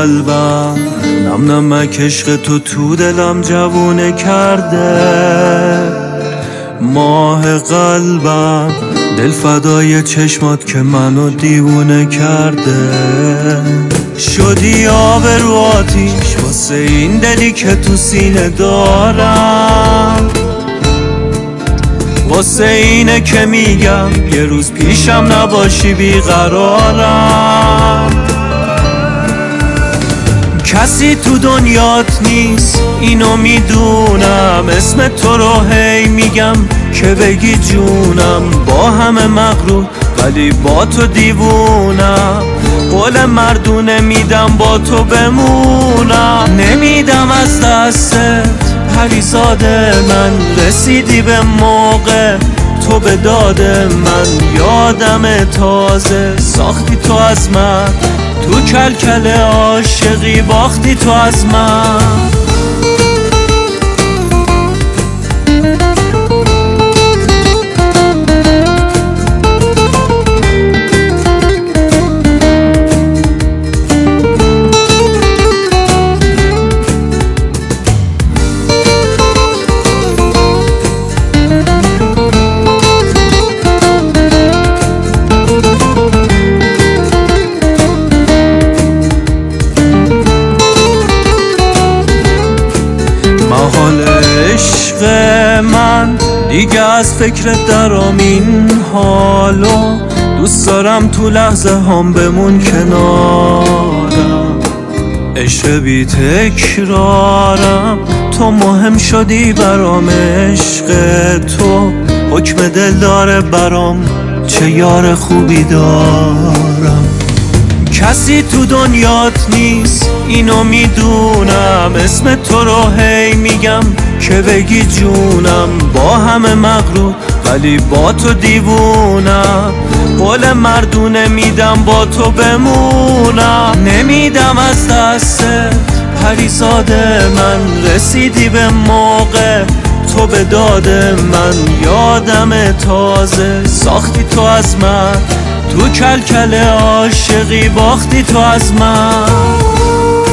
قلبم نم نمک عشق تو دلم جوونه کرده. ماه قلبم دل فدای چشمات که منو دیوونه کرده. شدی آب رو آتیش واسه این دلی که تو سینه دارم، واسه اینه که میگم یه روز پیشم نباشی بیقرارم. کسی تو دنیات نیست اینو میدونم، اسم تو رو هی میگم که بگی جونم. با همه مغرور ولی با تو دیوونم، قول مردونه میدم با تو بمونم. نمیدم از دستت پریزاده من، رسیدی به موقع تو به داد من. یادم تازه ساختی تو از من، تو کلکل عاشقی باختی تو از من. محال عشق من دیگه از فکرت درام، این حالو دوست دارم تو لحظه هم بمون کنارم. عشق بی تکرارم تو مهم شدی برام، عشق تو حکم دل داره برام، چه یار خوبی دارم. کسی تو دنیات نیست اینو میدونم، اسم تو رو هی میگم که بگی جونم. با همه مغرور ولی با تو دیوونم، قول مردونه میدم با تو بمونم. نمیدم از دستت پریزاده من، رسیدی به موقع تو به داد من. یادم تازه ساختی تو از من، تو کلکل عاشقی باختی تو از من.